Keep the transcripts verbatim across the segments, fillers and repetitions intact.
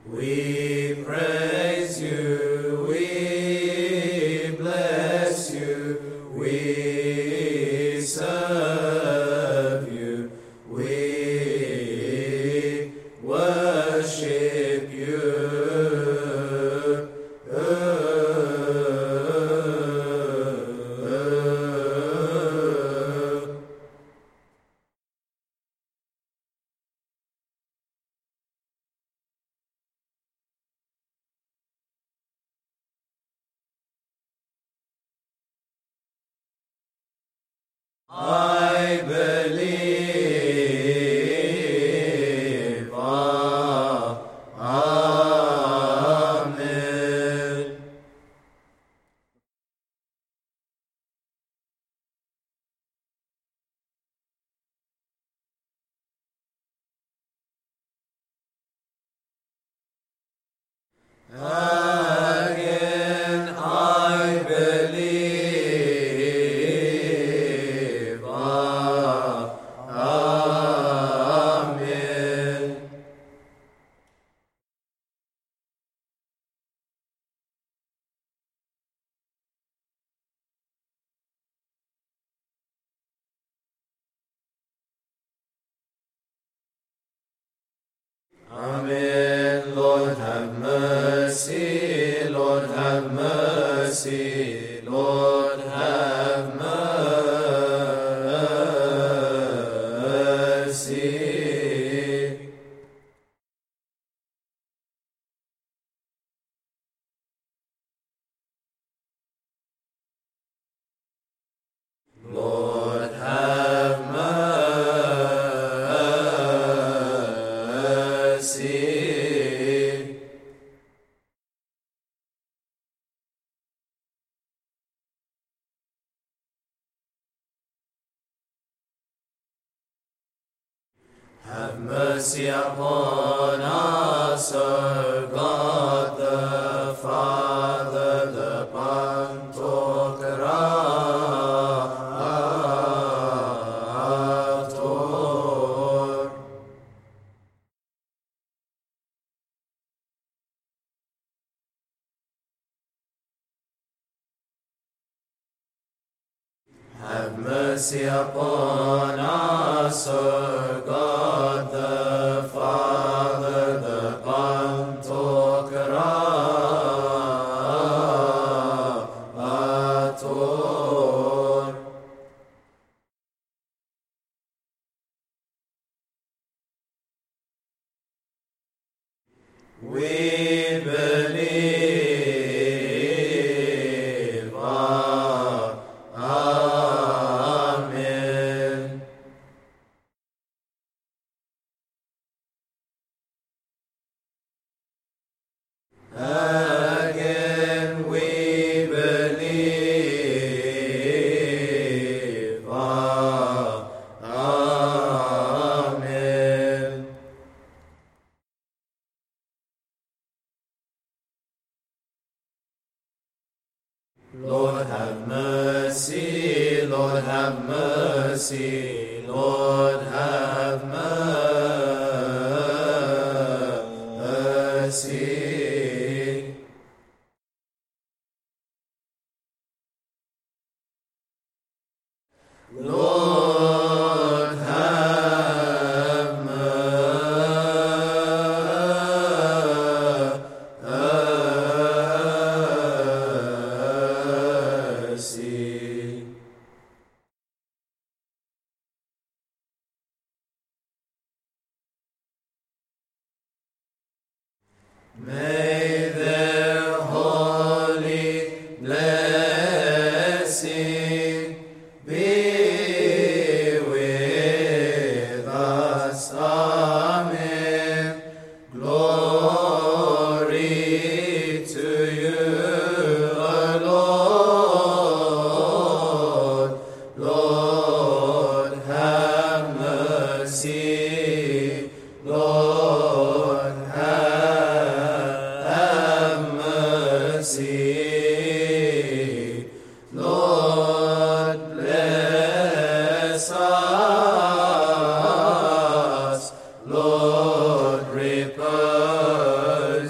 We praise you, we bless you, we serve you, we worship you. I believe. Ah, Amen. Again I believe. Ah, Amen. Amen. Lord have mercy, Lord have mercy, Lord have mercy. Lord have mercy. Have mercy upon us, O God the Father, the Pantocrator. Have mercy upon us, O God the Father, the Pantocrator. We believe. Ah, Amen. Again we believe. Ah, Amen. Lord have mercy, Lord have mercy, Lord have mercy. Lord have mercy. May their holy blessing be with us. Amen. Glory to you, O Lord. Lord, have mercy. Lord, have mercy. Lord, bless us. Lord, repurge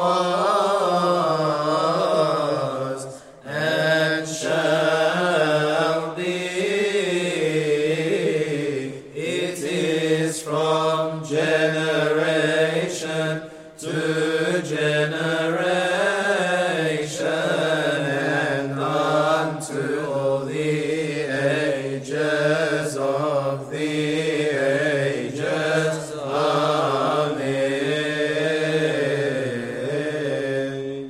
was, and shall be. It is from generation to generation, and unto all the ages of the ages. Amen.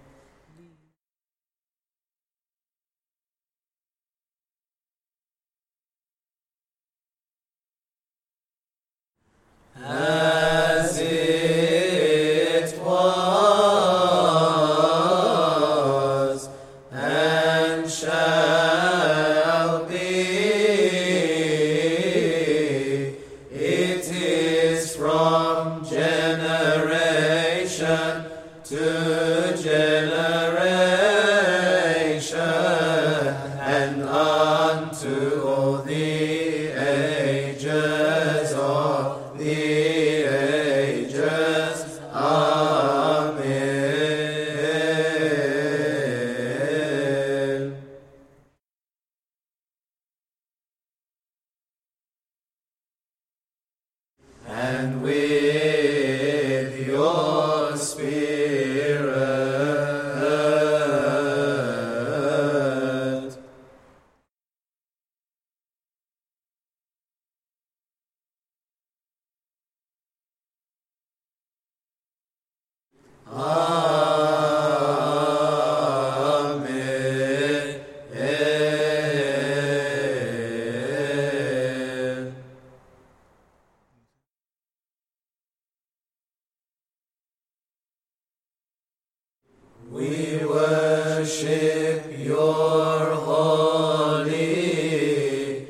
As it was, and shall be, it is from generation to generation, and unto all the ages of the ages. Amen. And with your spirit. Amen. We worship your holy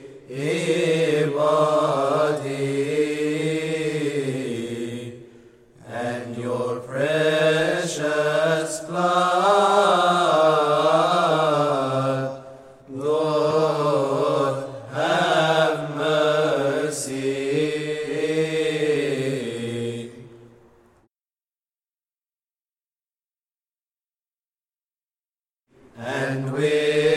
body and your precious blood. Lord, have mercy. And with